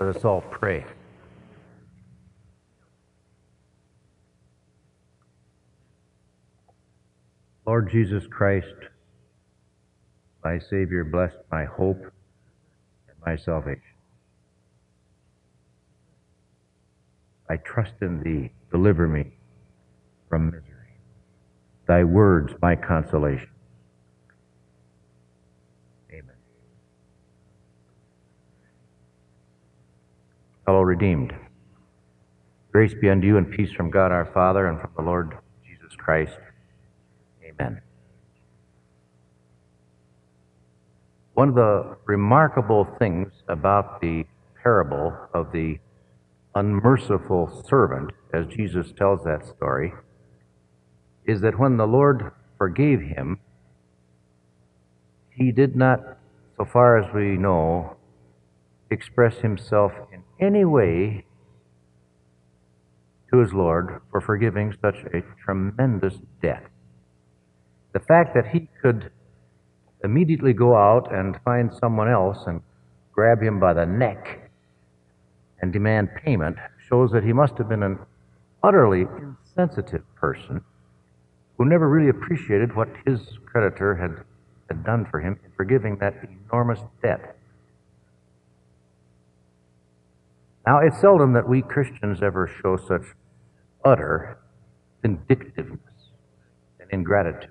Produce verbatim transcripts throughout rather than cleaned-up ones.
Let us all pray. Lord Jesus Christ, my Savior, bless my hope and my salvation. I trust in Thee. Deliver me from misery. Thy words, my consolation. Amen. Fellow redeemed, grace be unto you and peace from God our Father and from the Lord Jesus Christ. Amen. One of the remarkable things about the parable of the unmerciful servant, as Jesus tells that story, is that when the Lord forgave him, he did not, so far as we know, express himself in any way to his Lord for forgiving such a tremendous debt. The fact that he could immediately go out and find someone else and grab him by the neck and demand payment shows that he must have been an utterly insensitive person who never really appreciated what his creditor had, had done for him in forgiving that enormous debt. Now, it's seldom that we Christians ever show such utter vindictiveness and ingratitude.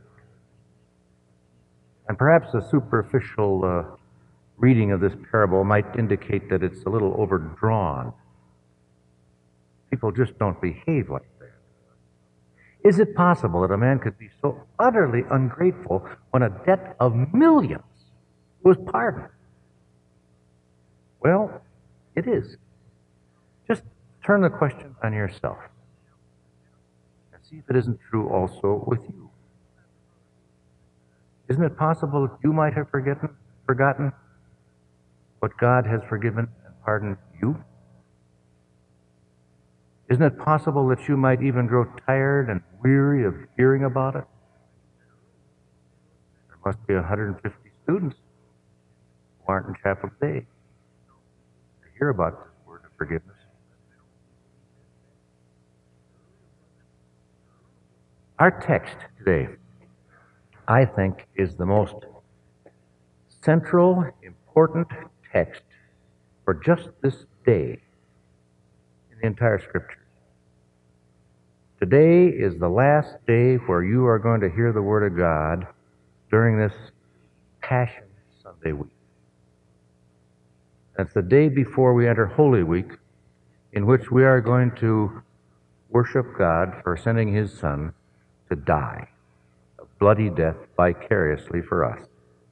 And perhaps a superficial uh, reading of this parable might indicate that it's a little overdrawn. People just don't behave like that. Is it possible that a man could be so utterly ungrateful when a debt of millions was pardoned? Well, it is. Just turn the question on yourself and see if it isn't true also with you. Isn't it possible that you might have forgotten, forgotten what God has forgiven and pardoned you? Isn't it possible that you might even grow tired and weary of hearing about it? There must be one hundred fifty students who aren't in chapel today to hear about this word of forgiveness. Our text today, I think, is the most central, important text for just this day in the entire Scriptures. Today is the last day where you are going to hear the Word of God during this Passion Sunday week. That's the day before we enter Holy Week, in which we are going to worship God for sending His Son to die a bloody death vicariously for us.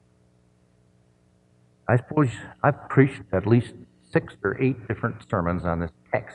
I suppose I've preached at least six or eight different sermons on this text.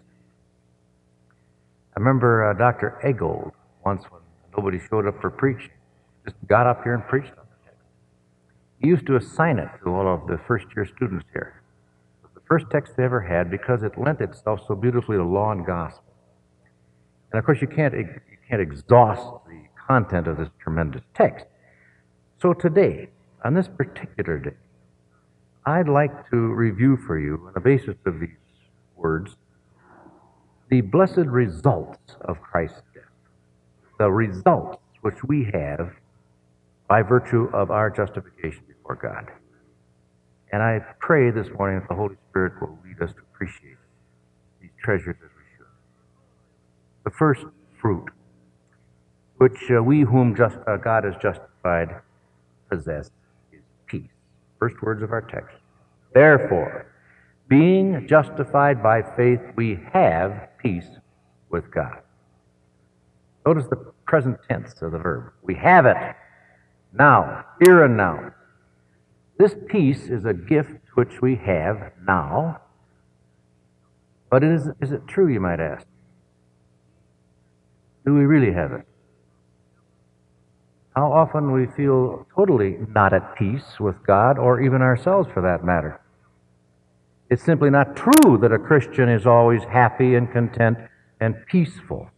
I remember uh, Doctor Eggold, once when nobody showed up for preaching, just got up here and preached on the text. He used to assign it to all of the first-year students here. It was the first text they ever had because it lent itself so beautifully to law and gospel. And of course, you can't, you can't exhaust the content of this tremendous text. So today, on this particular day, I'd like to review for you, on the basis of these words, the blessed results of Christ's death, the results which we have by virtue of our justification before God. And I pray this morning that the Holy Spirit will lead us to appreciate these treasures as we should. The first fruit, which uh, we whom just, uh, God has justified possess, is peace. First words of our text. Therefore, being justified by faith, we have peace with God. Notice the present tense of the verb. We have it now, here and now. This peace is a gift which we have now, but is, is it true, you might ask? Do we really have it? How often we feel totally not at peace with God, or even ourselves for that matter. It's simply not true that a Christian is always happy and content and peaceful.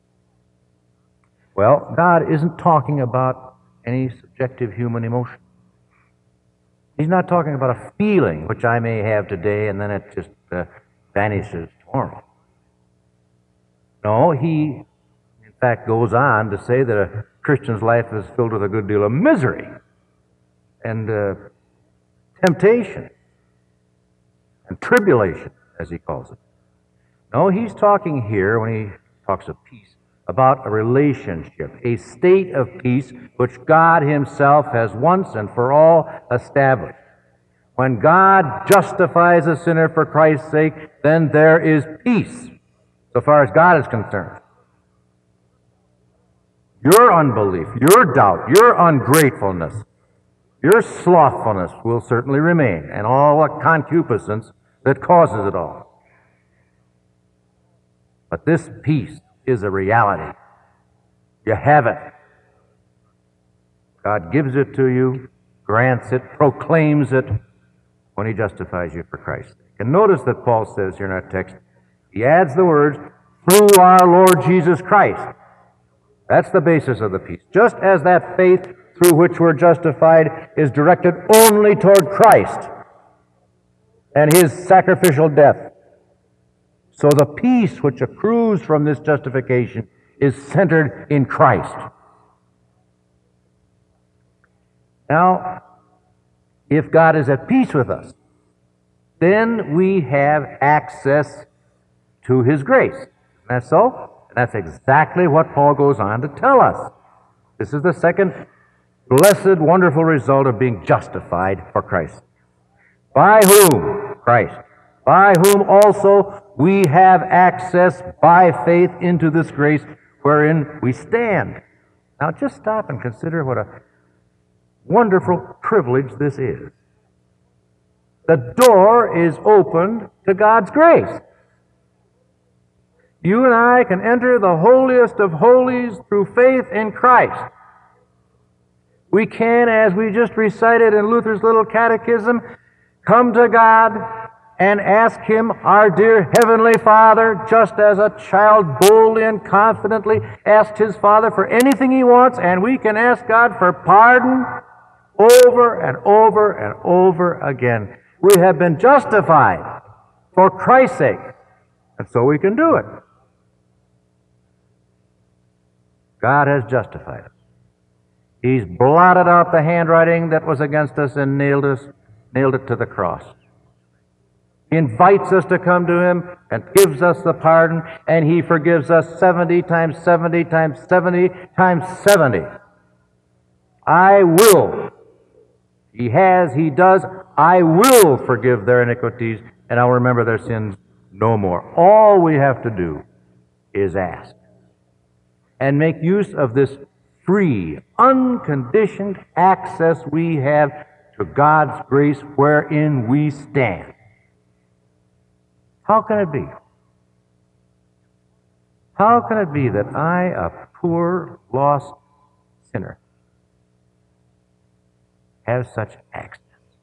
Well, God isn't talking about any subjective human emotion. He's not talking about a feeling which I may have today and then it just uh, vanishes tomorrow. No, he, in fact, goes on to say that a Christian's life is filled with a good deal of misery and uh, temptation and tribulation, as he calls it. No, he's talking here, when he talks of peace, about a relationship, a state of peace which God himself has once and for all established. When God justifies a sinner for Christ's sake, then there is peace, so far as God is concerned. Your unbelief, your doubt, your ungratefulness, your slothfulness will certainly remain, and all the concupiscence that causes it all. But this peace is a reality. You have it. God gives it to you, grants it, proclaims it when he justifies you for Christ's sake. And notice that Paul says here in our text, he adds the words, through our Lord Jesus Christ. That's the basis of the peace. Just as that faith through which we're justified is directed only toward Christ and his sacrificial death, so the peace which accrues from this justification is centered in Christ. Now, if God is at peace with us, then we have access to his grace. Isn't that so? And that's exactly what Paul goes on to tell us. This is the second blessed, wonderful result of being justified for Christ. By whom? Christ. By whom also we have access by faith into this grace wherein we stand. Now just stop and consider what a wonderful privilege this is. The door is opened to God's grace. You and I can enter the holiest of holies through faith in Christ. We can, as we just recited in Luther's little catechism, come to God and ask him, our dear Heavenly Father, just as a child boldly and confidently asked his father for anything he wants, and we can ask God for pardon over and over and over again. We have been justified for Christ's sake, and so we can do it. God has justified us. He's blotted out the handwriting that was against us and nailed us, nailed it to the cross. He invites us to come to him and gives us the pardon, and he forgives us seventy times seventy times seventy times seventy. I will. He has, he does. I will forgive their iniquities, and I'll remember their sins no more. All we have to do is ask and make use of this free, unconditioned access we have to God's grace wherein we stand. How can it be? How can it be that I, a poor, lost sinner, have such access?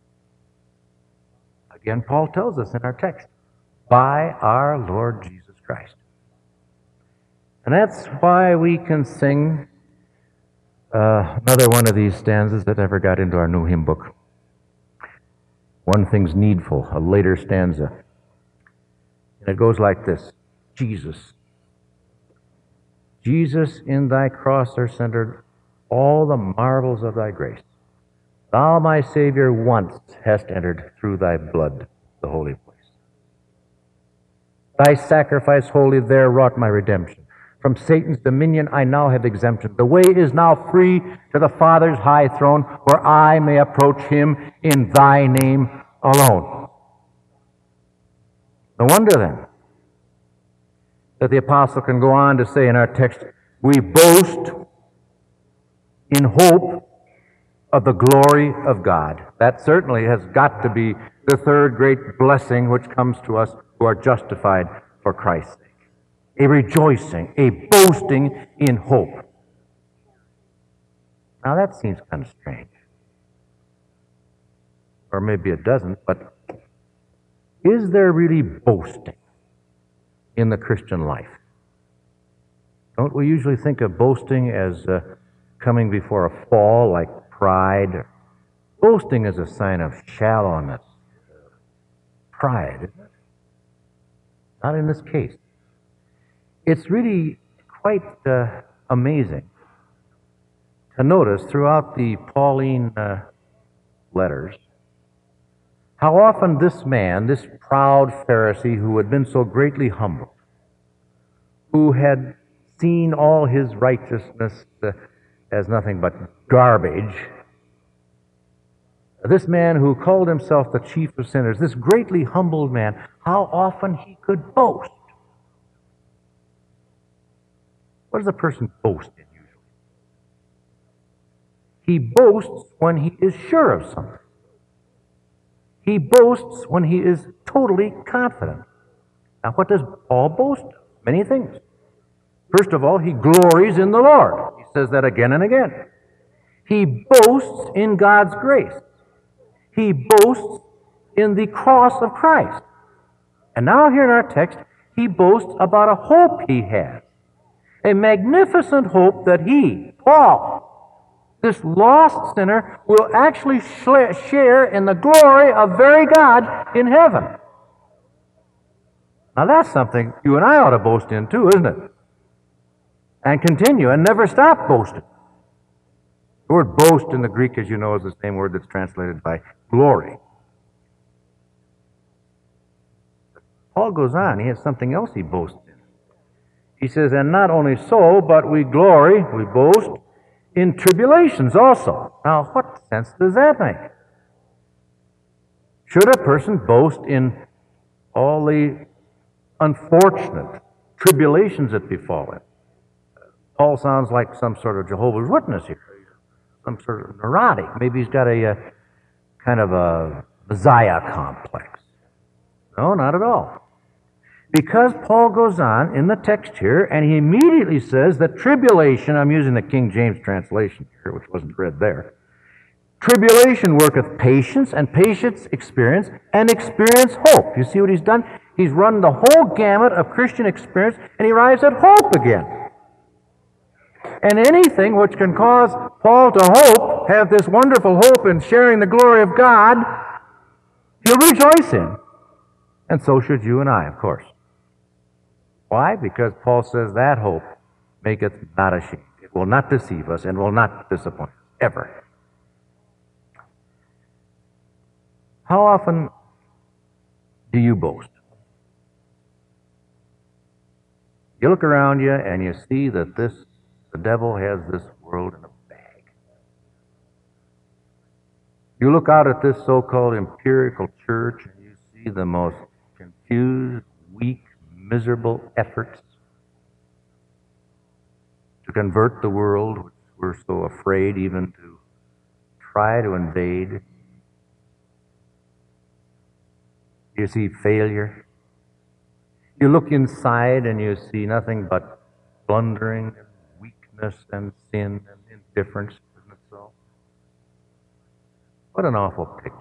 Again, Paul tells us in our text, by our Lord Jesus Christ. And that's why we can sing uh, another one of these stanzas that ever got into our new hymn book. One thing's needful, a later stanza. And it goes like this. Jesus. Jesus, in thy cross are centered all the marvels of thy grace. Thou, my Savior, once hast entered through thy blood the holy place. Thy sacrifice holy there wrought my redemption. From Satan's dominion I now have exemption. The way is now free to the Father's high throne, where I may approach him in thy name alone. No wonder, then, that the apostle can go on to say in our text, we boast in hope of the glory of God. That certainly has got to be the third great blessing which comes to us who are justified for Christ's sake. A rejoicing, a boasting in hope. Now that seems kind of strange. Or maybe it doesn't, but is there really boasting in the Christian life? Don't we usually think of boasting as uh, coming before a fall, like pride? Boasting is a sign of shallowness, pride, isn't it? Not in this case. It's really quite uh, amazing to notice throughout the Pauline uh, letters how often this man, this proud Pharisee who had been so greatly humbled, who had seen all his righteousness uh, as nothing but garbage, this man who called himself the chief of sinners, this greatly humbled man, how often he could boast. What does a person boast in usually? He boasts when he is sure of something. He boasts when he is totally confident. Now, what does Paul boast of? Many things. First of all, he glories in the Lord. He says that again and again. He boasts in God's grace. He boasts in the cross of Christ. And now here in our text, he boasts about a hope he has. A magnificent hope that he, Paul, this lost sinner, will actually share in the glory of very God in heaven. Now that's something you and I ought to boast in too, isn't it? And continue and never stop boasting. The word boast in the Greek, as you know, is the same word that's translated by glory. Paul goes on. He has something else he boasts in. He says, and not only so, but we glory, we boast, in tribulations also. Now, what sense does that make? Should a person boast in all the unfortunate tribulations that befall him? Paul sounds like some sort of Jehovah's Witness here. Some sort of neurotic. Maybe he's got a, a kind of a Messiah complex. No, not at all. Because Paul goes on in the text here, and he immediately says that tribulation, I'm using the King James translation here, which wasn't read there. Tribulation worketh patience, and patience experience, and experience hope. You see what he's done? He's run the whole gamut of Christian experience, and he arrives at hope again. And anything which can cause Paul to hope, have this wonderful hope in sharing the glory of God, he'll rejoice in. And so should you and I, of course. Why? Because Paul says that hope maketh not ashamed. It will not deceive us and will not disappoint us, ever. How often do you boast? You look around you and you see that this, the devil has this world in a bag. You look out at this so-called empirical church and you see the most confused, weak, miserable efforts to convert the world, which we're so afraid even to try to invade. You see failure. You look inside and you see nothing but blundering and weakness and sin and indifference. Isn't it so? What an awful picture.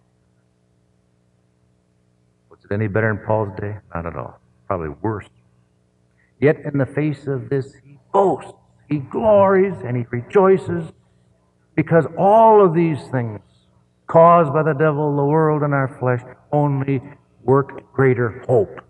Was it any better in Paul's day? Not at all. Probably worse. Yet in the face of this, he boasts, he glories, and he rejoices because all of these things caused by the devil, the world, and our flesh only work greater hope.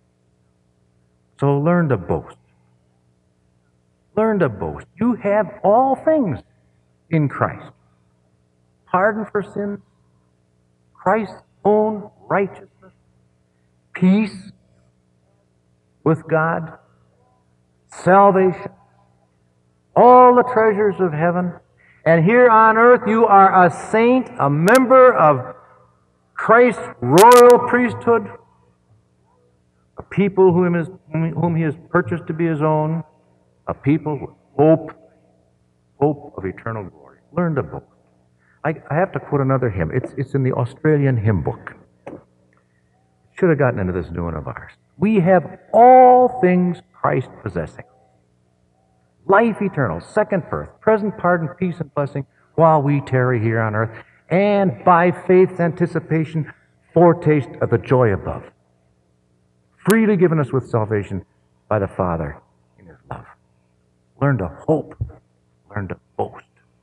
So learn to boast. Learn to boast. You have all things in Christ. Pardon for sins, Christ's own righteousness, peace with God, salvation, all the treasures of heaven. And here on earth you are a saint, a member of Christ's royal priesthood, a people whom, is, whom he has purchased to be his own, a people with hope, hope of eternal glory. Learn to boast. I, I have to quote another hymn. It's, it's in the Australian hymn book. Should have gotten into this new one of ours. We have all things Christ possessing. Life eternal, second birth, present pardon, peace, and blessing while we tarry here on earth, and by faith's anticipation, foretaste of the joy above. Freely given us with salvation by the Father in his love. Learn to hope. Learn to boast.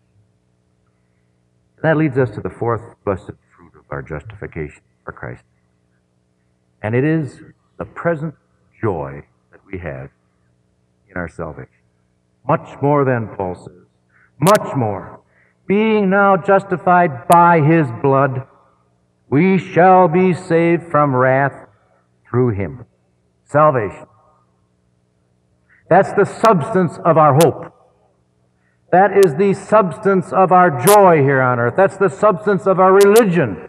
That leads us to the fourth blessed fruit of our justification for Christ. And it is the present joy that we have in our salvation. Much more than, Paul says, much more. Being now justified by his blood, we shall be saved from wrath through him. Salvation. That's the substance of our hope. That is the substance of our joy here on earth. That's the substance of our religion.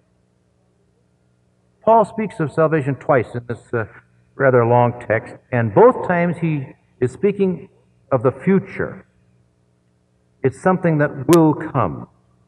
Paul speaks of salvation twice in this uh, rather long text, and both times he is speaking of the future. It's something that will come.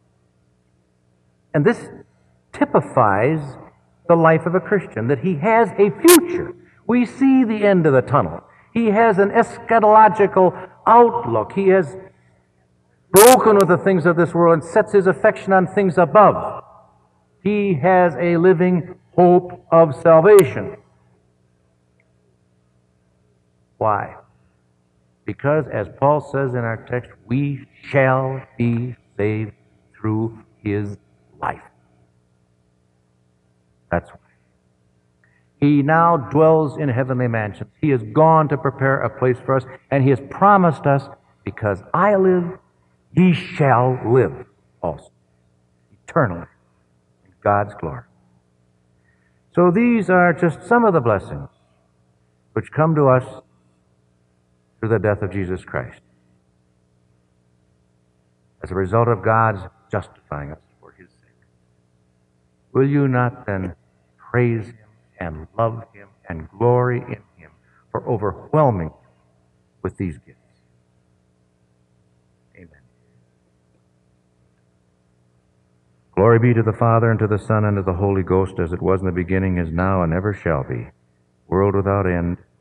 And this typifies the life of a Christian, that he has a future. We see the end of the tunnel. He has an eschatological outlook. He has broken with the things of this world and sets his affection on things above. He has a living hope of salvation. Why? Because, as Paul says in our text, we shall be saved through his life. That's why. He now dwells in heavenly mansions. He has gone to prepare a place for us, and he has promised us, because I live, ye shall live also, eternally, in God's glory. So these are just some of the blessings which come to us through the death of Jesus Christ, as a result of God's justifying us for his sake. Will you not then praise him and love him and glory in him for overwhelming him with these gifts? Amen. Glory be to the Father, and to the Son, and to the Holy Ghost, as it was in the beginning, is now, and ever shall be, world without end.